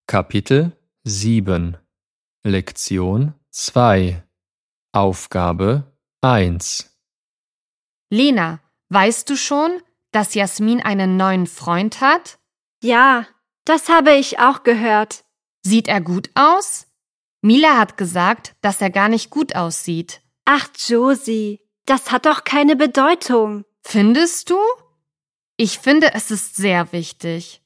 Kapitel 7 Lektion 2 Aufgabe 1 Lena, weißt du schon, dass Jasmin einen neuen Freund hat? Ja, das habe ich auch gehört. Sieht er gut aus? Mila hat gesagt, dass er gar nicht gut aussieht. Ach, Josie, das hat doch keine Bedeutung. Findest du? Ich finde, es ist sehr wichtig.